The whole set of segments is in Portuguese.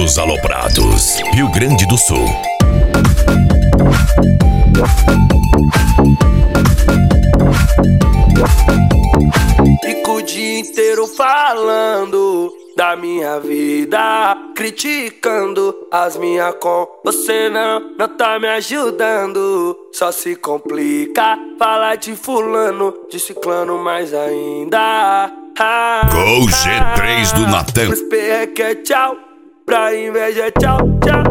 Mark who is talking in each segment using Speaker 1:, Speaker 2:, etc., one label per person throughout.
Speaker 1: Dos Aloprados, Rio Grande do Sul.
Speaker 2: Fico o dia inteiro falando da minha vida, criticando as minhas com você não tá me ajudando. Só se complica falar de fulano, de ciclano mais ainda.
Speaker 1: Gol G3 do Natan.
Speaker 2: Pros perreque é tchau, pra inveja é tchau, tchau.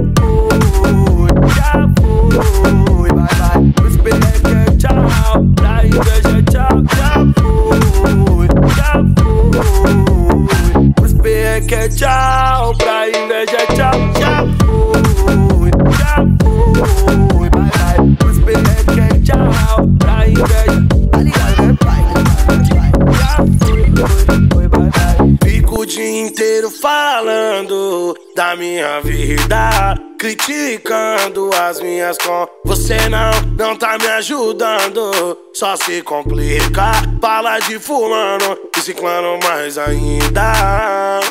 Speaker 2: Já foi, vai, vai. Pros perreque é tchau, pra inveja é tchau, já foi, já foi. Pros perreque é tchau, pra inveja é tchau, já foi, vai, vai. Pros perreque é tchau, pra inveja, tá ligado, né, pai? Fico o dia inteiro falando da minha vida, criticando as minhas com você não tá me ajudando. Só se complica, fala de fulano e ciclano mais ainda.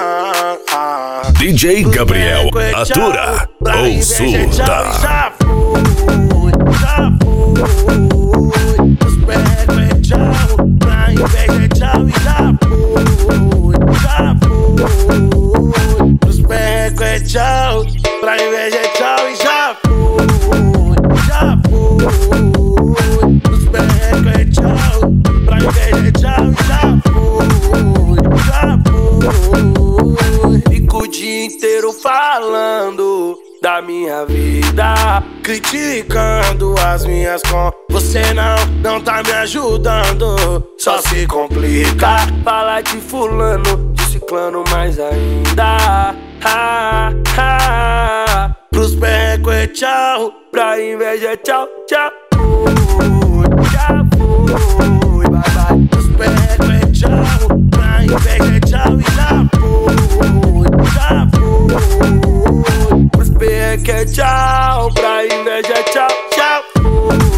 Speaker 1: DJ Gabriel, atura ou surta.
Speaker 2: Já foi, já foi. Os perrecos é tchau, pra inveja é tchau e já foi, já foi. Os perrecos é tchau, pra inveja é tchau e já foi, já foi. Os perrecos é tchau, pra inveja é tchau e já foi, já foi. Fico o dia inteiro falando da minha vida, criticando as minhas com você não tá me ajudando. Só se complica falar de fulano, de ciclano mais ainda. Pros perrecos é tchau, pra inveja é tchau, tchau. Já foi, vai, vai. Pros perrecos é tchau, pra inveja é tchau e já foi, já foi. Pros perrecos é tchau, pra inveja é tchau, tchau.